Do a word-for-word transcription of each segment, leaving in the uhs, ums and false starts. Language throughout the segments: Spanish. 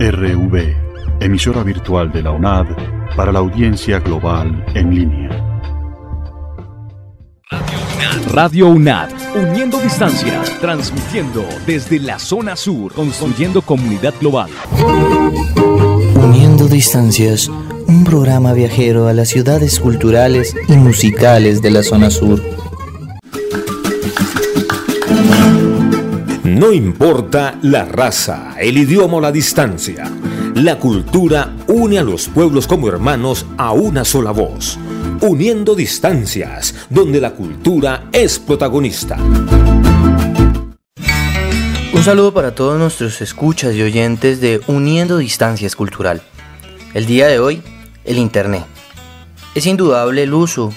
R V, emisora virtual de la UNAD para la audiencia global en línea. Radio UNAD, uniendo distancias, transmitiendo desde la zona sur, construyendo comunidad global. Uniendo distancias, un programa viajero a las ciudades culturales y musicales de la zona sur. No importa la raza, el idioma o la distancia, la cultura une a los pueblos como hermanos a una sola voz. Uniendo distancias, donde la cultura es protagonista. Un saludo para todos nuestros escuchas y oyentes de Uniendo Distancias Cultural. El día de hoy, el Internet. Es indudable el uso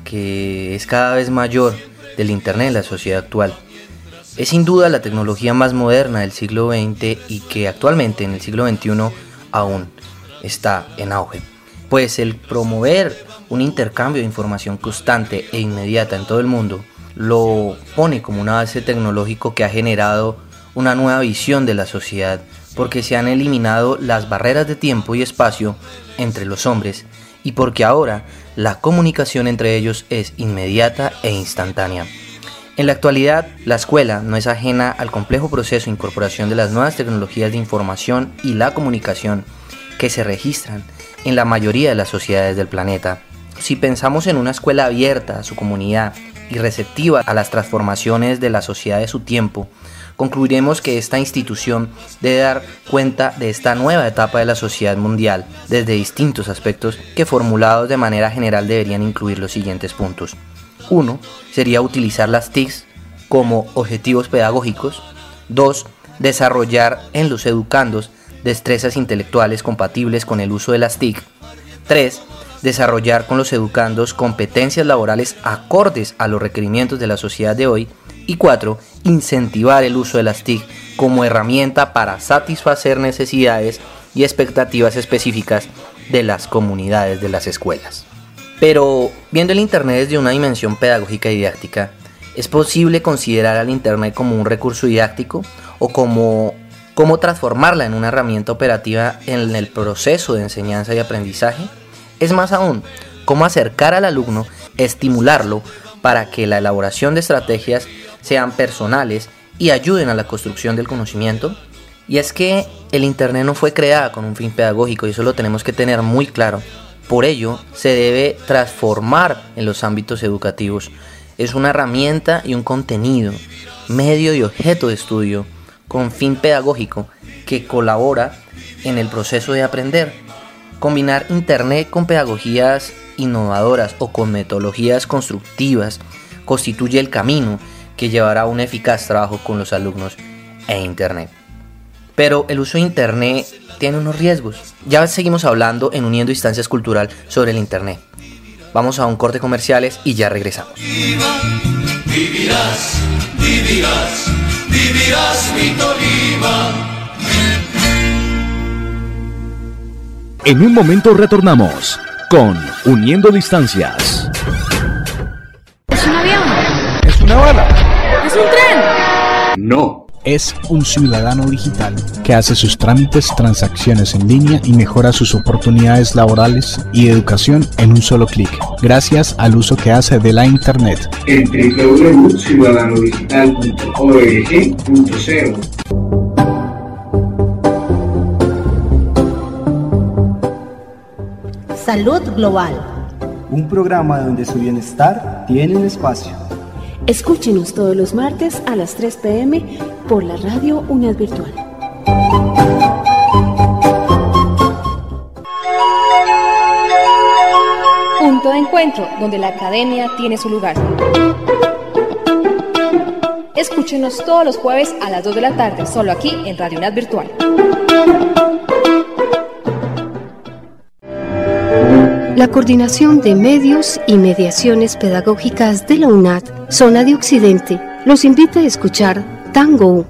que es cada vez mayor del Internet en la sociedad actual. Es sin duda la tecnología más moderna del siglo veinte y que actualmente en el siglo veintiuno aún está en auge. Pues el promover un intercambio de información constante e inmediata en todo el mundo lo pone como una base tecnológico que ha generado una nueva visión de la sociedad, porque se han eliminado las barreras de tiempo y espacio entre los hombres y porque ahora la comunicación entre ellos es inmediata e instantánea. En la actualidad, la escuela no es ajena al complejo proceso de incorporación de las nuevas tecnologías de información y la comunicación que se registran en la mayoría de las sociedades del planeta. Si pensamos en una escuela abierta a su comunidad y receptiva a las transformaciones de la sociedad de su tiempo, concluiremos que esta institución debe dar cuenta de esta nueva etapa de la sociedad mundial desde distintos aspectos que, formulados de manera general, deberían incluir los siguientes puntos. Uno, sería utilizar las T I Cs como objetivos pedagógicos. Dos, desarrollar en los educandos destrezas intelectuales compatibles con el uso de las T I C. Tres, desarrollar con los educandos competencias laborales acordes a los requerimientos de la sociedad de hoy. Y cuatro, incentivar el uso de las T I C como herramienta para satisfacer necesidades y expectativas específicas de las comunidades de las escuelas. Pero, viendo el Internet desde una dimensión pedagógica y didáctica, ¿es posible considerar al Internet como un recurso didáctico o como cómo transformarla en una herramienta operativa en el proceso de enseñanza y aprendizaje? Es más aún, ¿cómo acercar al alumno, estimularlo para que la elaboración de estrategias sean personales y ayuden a la construcción del conocimiento? Y es que el Internet no fue creada con un fin pedagógico y eso lo tenemos que tener muy claro. Por ello, se debe transformar en los ámbitos educativos. Es una herramienta y un contenido, medio y objeto de estudio con fin pedagógico que colabora en el proceso de aprender. Combinar Internet con pedagogías innovadoras o con metodologías constructivas constituye el camino que llevará a un eficaz trabajo con los alumnos e Internet. Pero el uso de Internet tiene unos riesgos. Ya seguimos hablando en Uniendo Distancias Cultural sobre el Internet. Vamos a un corte comerciales y ya regresamos. Viva, vivirás, vivirás, vivirás mi Tolima. En un momento retornamos con Uniendo Distancias. ¿Es un avión? ¿Es una bala? ¿Es un tren? No. Es un ciudadano digital que hace sus trámites, transacciones en línea y mejora sus oportunidades laborales y de educación en un solo clic, gracias al uso que hace de la Internet. En doble u doble u doble u punto ciudadano digital punto org punto co. Salud Global. Un programa donde su bienestar tiene un espacio. Escúchenos todos los martes a las tres pe eme por la radio UNAD Virtual. Punto de encuentro, donde la academia tiene su lugar. Escúchenos todos los jueves a las dos de la tarde, solo aquí en Radio UNAD Virtual. La Coordinación de Medios y Mediaciones Pedagógicas de la UNAD, Zona de Occidente, los invita a escuchar Tango.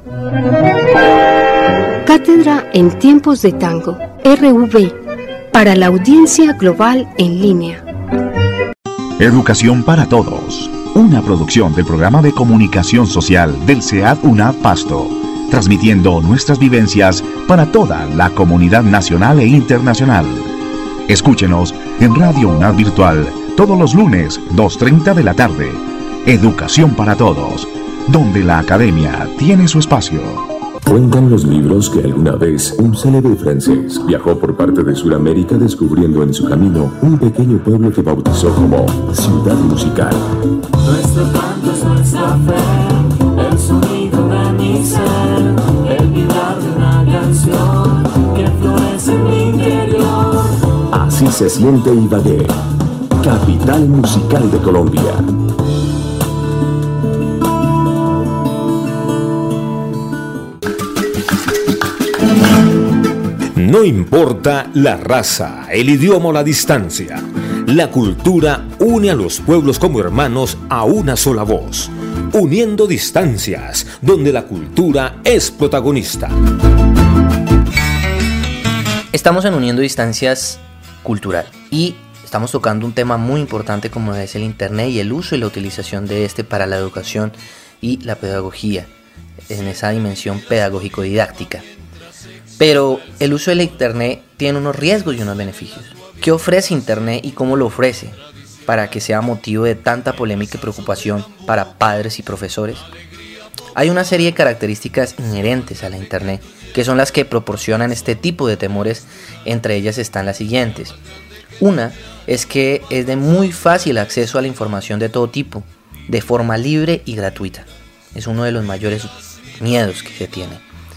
Cátedra en Tiempos de Tango, R V, para la audiencia global en línea. Educación para Todos, una producción del Programa de Comunicación Social del C E A D UNAD Pasto. transmitiendo nuestras vivencias para toda la comunidad nacional e internacional. Escúchenos en Radio UNAD Virtual todos los lunes, dos y treinta de la tarde. Educación para todos, donde la academia tiene su espacio. Cuentan los libros que alguna vez un célebre francés viajó por parte de Sudamérica descubriendo en su camino un pequeño pueblo que bautizó como Ciudad Musical. Nuestro canto es nuestra fe, el sonido de mi ser, el vibrar de una canción que florece en mi interior. Así se siente Ibagué, capital musical de Colombia. No importa la raza, el idioma o la distancia, la cultura une a los pueblos como hermanos a una sola voz, uniendo distancias, donde la cultura es protagonista. Estamos en Uniendo Distancias Cultural y estamos tocando un tema muy importante como es el Internet y el uso y la utilización de este para la educación y la pedagogía, en esa dimensión pedagógico-didáctica. Pero el uso del Internet tiene unos riesgos y unos beneficios. ¿Qué ofrece Internet y cómo lo ofrece para que sea motivo de tanta polémica y preocupación para padres y profesores? Hay una serie de características inherentes a la Internet que son las que proporcionan este tipo de temores. Entre ellas están las siguientes. Una es que es de muy fácil acceso a la información de todo tipo, de forma libre y gratuita. Es uno de los mayores miedos que se tiene.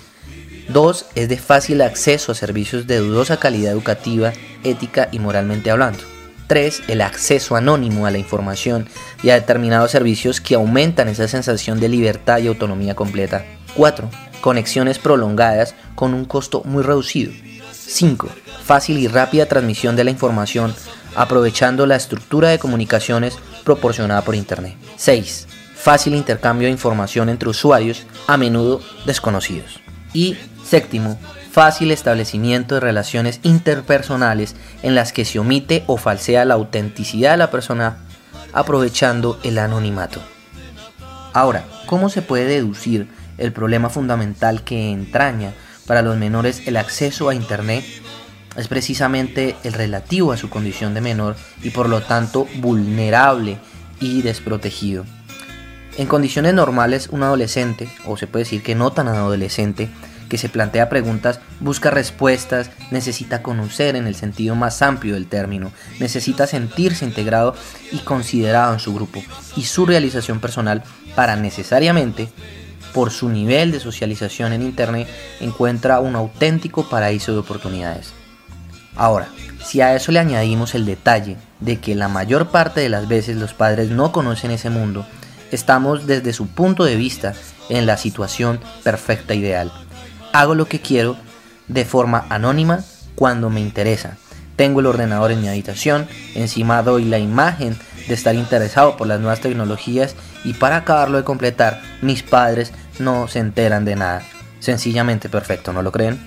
Dos, es de fácil acceso a servicios de dudosa calidad educativa, ética y moralmente hablando. Tres, el acceso anónimo a la información y a determinados servicios que aumentan esa sensación de libertad y autonomía completa. Cuatro, conexiones prolongadas con un costo muy reducido. Cinco, fácil y rápida transmisión de la información aprovechando la estructura de comunicaciones proporcionada por Internet. Seis, fácil intercambio de información entre usuarios, a menudo desconocidos. Y séptimo, fácil establecimiento de relaciones interpersonales en las que se omite o falsea la autenticidad de la persona aprovechando el anonimato. Ahora, ¿cómo se puede deducir el problema fundamental que entraña para los menores el acceso a Internet? Es precisamente el relativo a su condición de menor y por lo tanto vulnerable y desprotegido. En condiciones normales, un adolescente, o se puede decir que no tan adolescente, que se plantea preguntas, busca respuestas, necesita conocer en el sentido más amplio del término, necesita sentirse integrado y considerado en su grupo y su realización personal para necesariamente, por su nivel de socialización en Internet, encuentra un auténtico paraíso de oportunidades. Ahora, si a eso le añadimos el detalle de que la mayor parte de las veces los padres no conocen ese mundo, estamos desde su punto de vista en la situación perfecta ideal. Hago lo que quiero de forma anónima cuando me interesa. Tengo el ordenador en mi habitación, encima doy la imagen de estar interesado por las nuevas tecnologías y para acabarlo de completar, mis padres no se enteran de nada. Sencillamente perfecto, ¿no lo creen?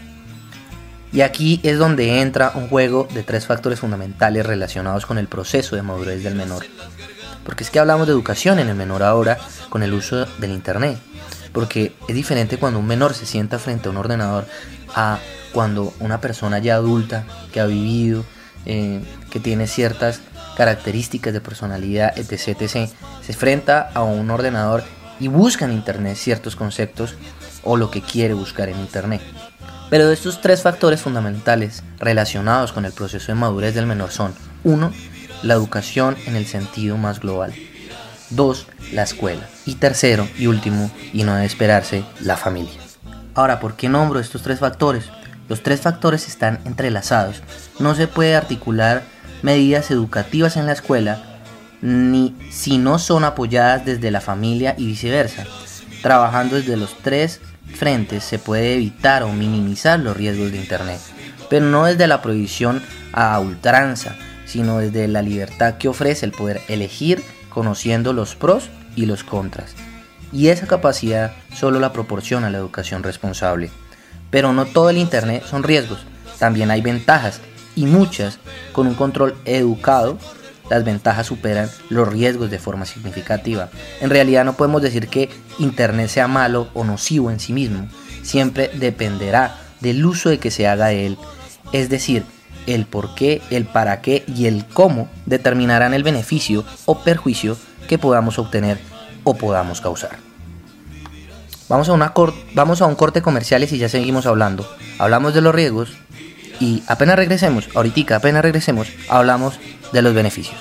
Y aquí es donde entra un juego de tres factores fundamentales relacionados con el proceso de madurez del menor. Porque es que hablamos de educación en el menor ahora con el uso del Internet. Porque es diferente cuando un menor se sienta frente a un ordenador a cuando una persona ya adulta que ha vivido, eh, que tiene ciertas características de personalidad, etc, etcétera, se enfrenta a un ordenador y busca en Internet ciertos conceptos o lo que quiere buscar en Internet. Pero de estos tres factores fundamentales relacionados con el proceso de madurez del menor son: uno, la educación en el sentido más global. Dos, la escuela. Y tercero y último, y no de esperarse, la familia. Ahora, ¿por qué nombro estos tres factores? Los tres factores están entrelazados. No se puede articular medidas educativas en la escuela ni si no son apoyadas desde la familia y viceversa. Trabajando desde los tres frentes se puede evitar o minimizar los riesgos de Internet, pero no desde la prohibición a ultranza, sino desde la libertad que ofrece el poder elegir conociendo los pros y los contras. Y esa capacidad solo la proporciona la educación responsable. Pero no todo el Internet son riesgos, también hay ventajas, y muchas. Con un control educado, las ventajas superan los riesgos de forma significativa. En realidad no podemos decir que Internet sea malo o nocivo en sí mismo, siempre dependerá del uso de que se haga de él, es decir, el por qué, el para qué y el cómo determinarán el beneficio o perjuicio que podamos obtener o podamos causar. Vamos a, una cor- vamos a un corte comerciales y ya seguimos hablando. Hablamos de los riesgos y apenas regresemos, ahorita apenas regresemos, hablamos de los beneficios.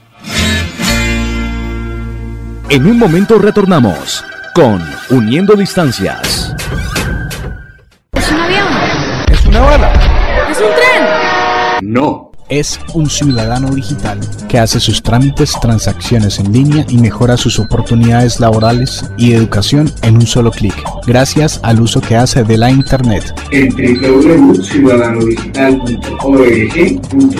En un momento retornamos con Uniendo Distancias. ¿Es un avión? ¿Es una bala? ¿Es un tren? No. Es un ciudadano digital que hace sus trámites, transacciones en línea y mejora sus oportunidades laborales y de educación en un solo clic, gracias al uso que hace de la Internet. En doble u doble u doble u punto ciudadano digital punto org punto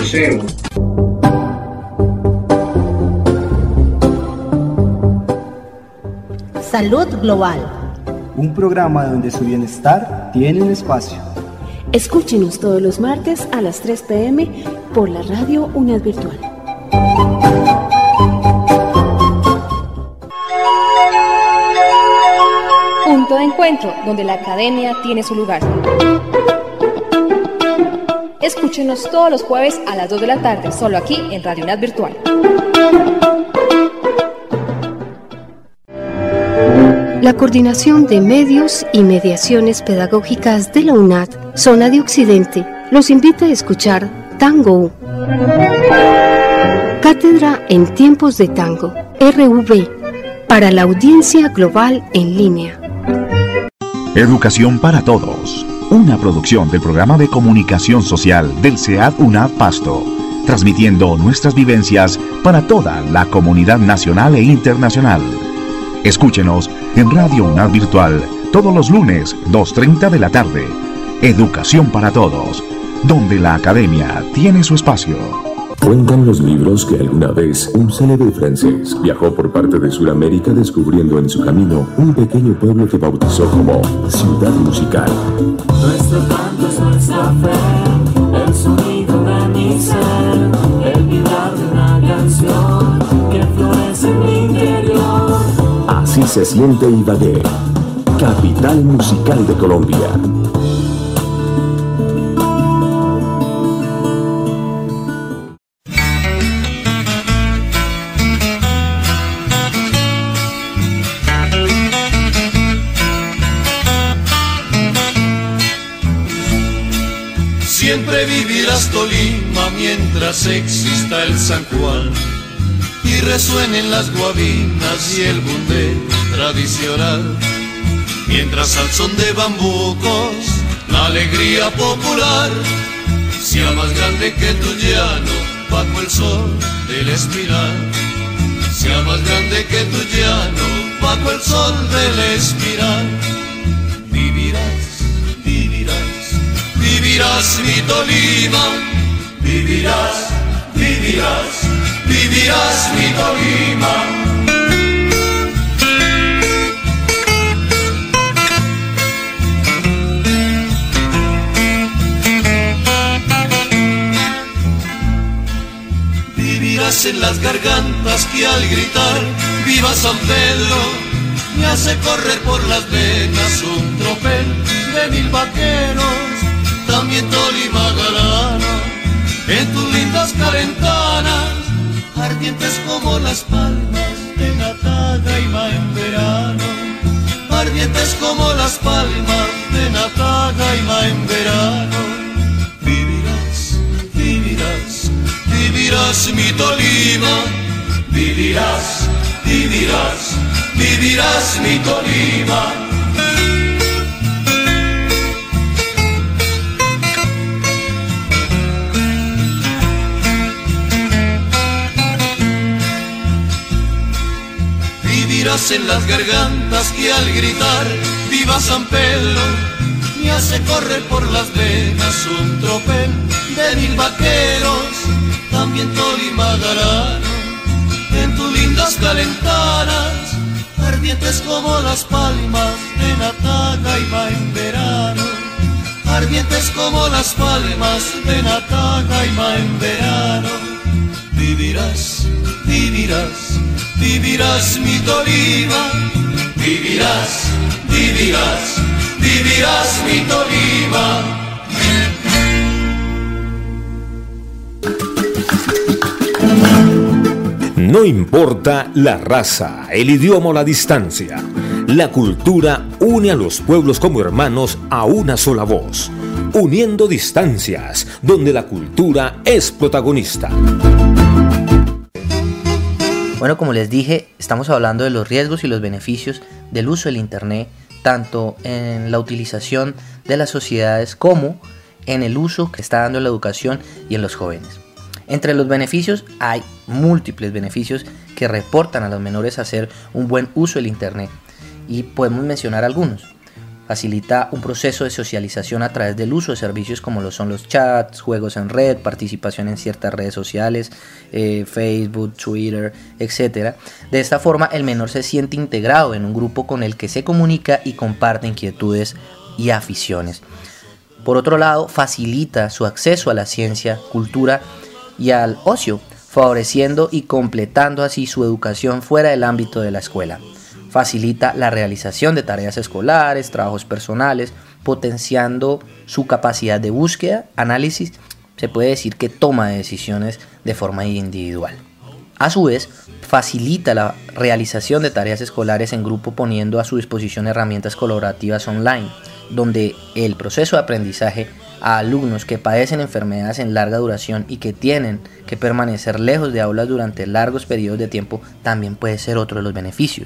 co. Salud Global. Un programa donde su bienestar tiene un espacio. Escúchenos todos los martes a las tres pe eme por la radio UNAD Virtual. Punto de encuentro, donde la academia tiene su lugar. Escúchenos todos los jueves a las dos de la tarde, solo aquí en Radio UNAD Virtual. La Coordinación de Medios y Mediaciones Pedagógicas de la UNAD, Zona de Occidente, los invita a escuchar Tango. Cátedra en Tiempos de Tango, erre ve, para la audiencia global en línea. Educación para Todos, una producción del Programa de Comunicación Social del SEAD UNAD Pasto, transmitiendo nuestras vivencias para toda la comunidad nacional e internacional. Escúchenos en Radio UNAD Virtual todos los lunes, dos treinta de la tarde. Educación para Todos, donde la academia tiene su espacio. Cuentan los libros que alguna vez un célebre francés viajó por parte de Sudamérica descubriendo en su camino un pequeño pueblo que bautizó como Ciudad Musical. Nuestro canto es nuestra fe, el sonido de mi ser, el vibrar de una canción que florece en mi interior. Así se siente Ibagué, capital musical de Colombia. Siempre vivirás Tolima mientras exista el San Juan y resuenen las guabinas y el bundé tradicional, mientras al son de bambucos la alegría popular sea más grande que tu llano bajo el sol del espiral, sea más grande que tu llano bajo el sol del espiral. Vivirás, vivirás, vivirás mi Tolima, vivirás, vivirás, vivirás mi Tolima. Vivirás en las gargantas que al gritar viva San Pedro me hace correr por las venas un tropel de mil vaqueros. También Tolima galana en tus lindas calentanas, ardientes como las palmas de Natagaima en verano, ardientes como las palmas de Natagaima en verano. Vivirás, vivirás, vivirás mi Tolima, vivirás, vivirás, vivirás mi Tolima. Vivirás en las gargantas que al gritar viva San Pedro me hace correr por las venas un tropel de mil vaqueros. También Tolima galano en tus lindas calentanas, ardientes como las palmas de Natagaima en verano, ardientes como las palmas de Natagaima en verano. Vivirás, vivirás, vivirás mi Tolima, vivirás, vivirás, vivirás mi Tolima. No importa la raza, el idioma o la distancia, la cultura une a los pueblos como hermanos a una sola voz, uniendo distancias, donde la cultura es protagonista. Bueno, como les dije, estamos hablando de los riesgos y los beneficios del uso del Internet, tanto en la utilización de las sociedades como en el uso que está dando la educación y en los jóvenes. Entre los beneficios hay múltiples beneficios que reportan a los menores hacer un buen uso del Internet y podemos mencionar algunos. Facilita un proceso de socialización a través del uso de servicios como lo son los chats, juegos en red, participación en ciertas redes sociales, eh, Facebook, Twitter, etcétera. De esta forma el menor se siente integrado en un grupo con el que se comunica y comparte inquietudes y aficiones. Por otro lado, facilita su acceso a la ciencia, cultura y al ocio, favoreciendo y completando así su educación fuera del ámbito de la escuela. Facilita la realización de tareas escolares, trabajos personales, potenciando su capacidad de búsqueda, análisis, se puede decir que toma de decisiones de forma individual. A su vez, facilita la realización de tareas escolares en grupo poniendo a su disposición herramientas colaborativas online, donde el proceso de aprendizaje a alumnos que padecen enfermedades en larga duración y que tienen que permanecer lejos de aulas durante largos periodos de tiempo también puede ser otro de los beneficios.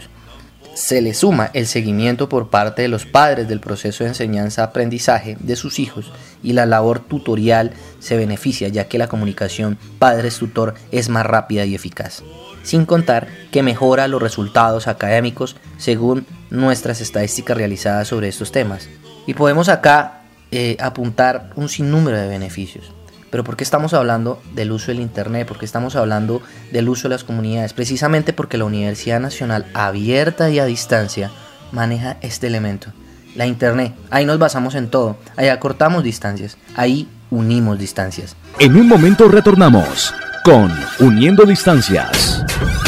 Se le suma el seguimiento por parte de los padres del proceso de enseñanza-aprendizaje de sus hijos y la labor tutorial se beneficia ya que la comunicación padres-tutor es más rápida y eficaz. Sin contar que mejora los resultados académicos según nuestras estadísticas realizadas sobre estos temas. Y podemos acá eh, apuntar un sinnúmero de beneficios. Pero ¿por qué estamos hablando del uso del Internet? ¿Por qué estamos hablando del uso de las comunidades? Precisamente porque la Universidad Nacional Abierta y a Distancia maneja este elemento. La Internet, ahí nos basamos en todo, ahí acortamos distancias, ahí unimos distancias. En un momento retornamos con Uniendo Distancias.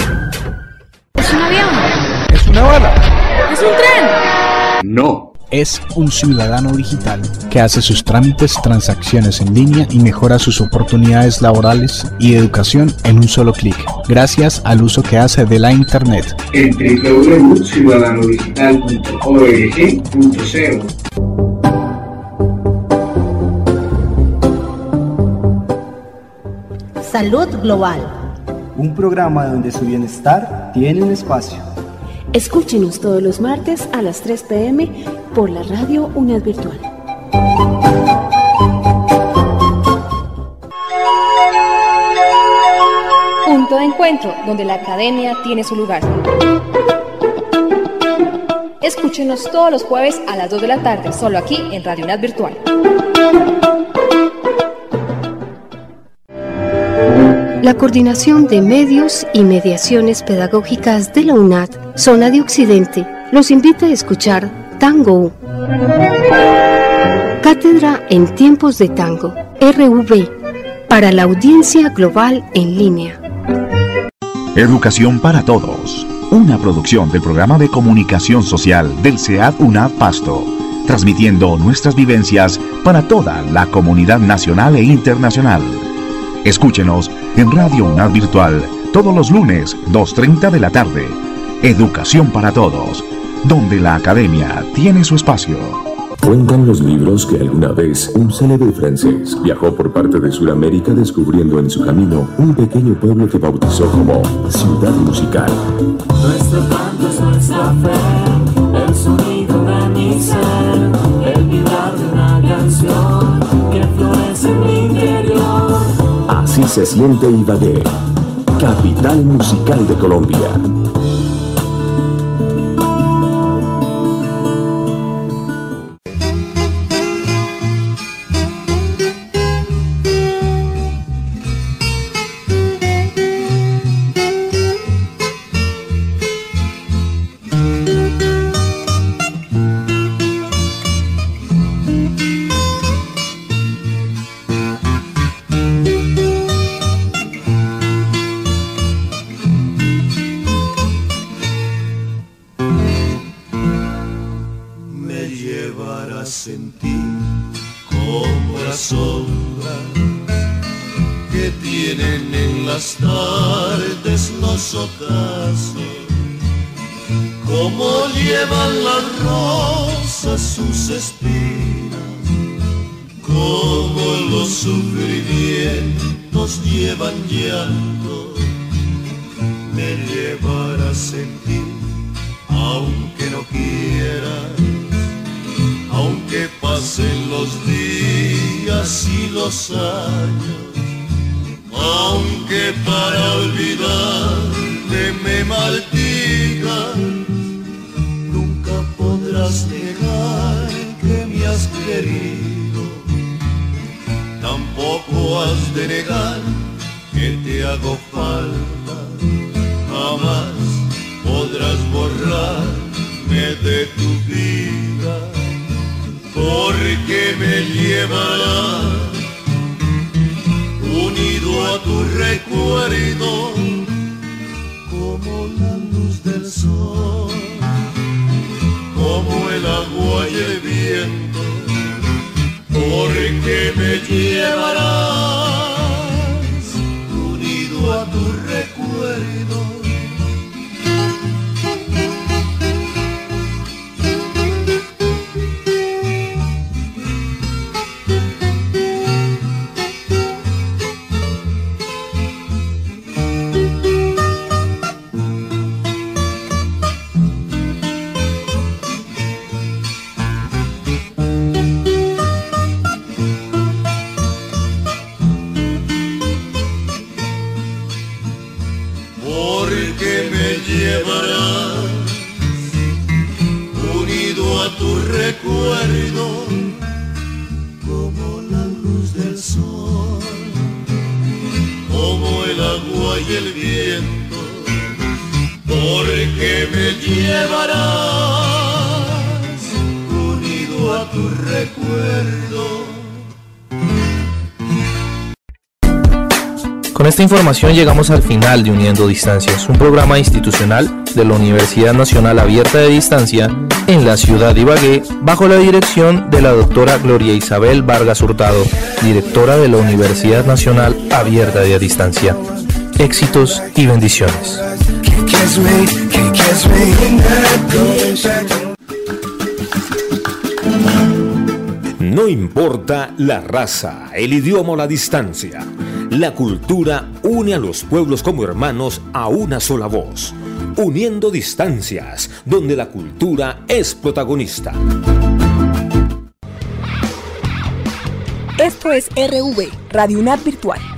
¿Es un avión? ¿Es una bala? ¿Es un tren? No. Es un ciudadano digital que hace sus trámites, transacciones en línea y mejora sus oportunidades laborales y de educación en un solo clic, gracias al uso que hace de la Internet. En doble u doble u doble u punto ciudadano digital punto org punto co. Salud Global. Un programa donde su bienestar tiene un espacio. Escúchenos todos los martes a las tres pe eme por la radio UNAD Virtual. Punto de encuentro, donde la academia tiene su lugar. Escúchenos todos los jueves a las dos de la tarde, solo aquí en Radio UNAD Virtual. La Coordinación de Medios y Mediaciones Pedagógicas de la UNAD, Zona de Occidente, los invita a escuchar Tango U. Cátedra en Tiempos de Tango, erre u ve, para la audiencia global en línea. Educación para Todos, una producción del Programa de Comunicación Social del CEAD UNAD Pasto, transmitiendo nuestras vivencias para toda la comunidad nacional e internacional. Escúchenos en Radio UNAD Virtual todos los lunes, dos treinta de la tarde. Educación para Todos, donde la academia tiene su espacio. Cuentan los libros que alguna vez un célebre francés viajó por parte de Sudamérica descubriendo en su camino un pequeño pueblo que bautizó como Ciudad Musical. Nuestro canto es nuestra fe, el sonido de mi ser, el vibrar de una canción que florece en mi interior. Así se siente Ibagué, capital musical de Colombia. sombras, sombras que tienen en las tardes los ocasos, como llevan las rosas sus espinas, como los sufrimientos llevan llanto, me llevarás en ti, aunque no quiera, aunque pasen los días y los años, aunque para olvidarte me maldigan, nunca podrás negar que me has querido, tampoco has de negar que te hago falta, jamás podrás borrarme de tu vida, porque me llevarás unido a tu recuerdo como la luz del sol, como el agua y el viento, porque me llevarás unido a tu recuerdo. Recuerdo como la luz del sol, como el agua y el viento, porque me llevarás unido a tu recuerdo. Con esta información llegamos al final de Uniendo Distancias, un programa institucional de la Universidad Nacional Abierta de Distancia en la ciudad de Ibagué, bajo la dirección de la doctora Gloria Isabel Vargas Hurtado, directora de la Universidad Nacional Abierta de Distancia. Éxitos y bendiciones. No importa la raza, el idioma o la distancia, la cultura une a los pueblos como hermanos a una sola voz. Uniendo Distancias, donde la cultura es protagonista. Esto es R V, Radio UNAD Virtual.